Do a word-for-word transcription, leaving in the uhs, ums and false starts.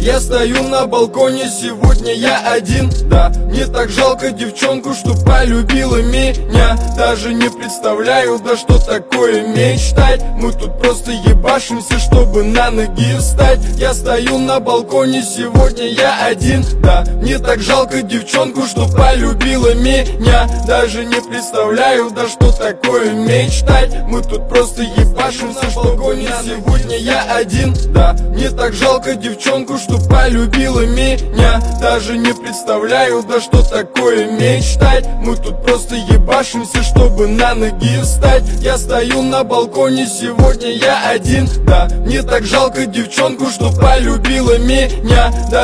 Я стою на балконе, сегодня я один, да. Мне так жалко девчонку, что полюбила меня. Даже не представляю, да что такое мечтать. Мы тут просто ебашимся, чтобы на ноги встать. Я стою на балконе, сегодня я один, да. Мне так жалко девчонку, что полюбила меня. Даже не представляю, да что такое мечтать. Мы тут просто ебашимся, чтобы на балконе сегодня я один, да. Мне так жалко девчонку, что полюбила меня. Даже не представляю, да что такое мечтать. Мы тут просто ебашимся, чтобы на ноги встать. Я стою на балконе, сегодня я один, да. Мне так жалко девчонку, что полюбила меня.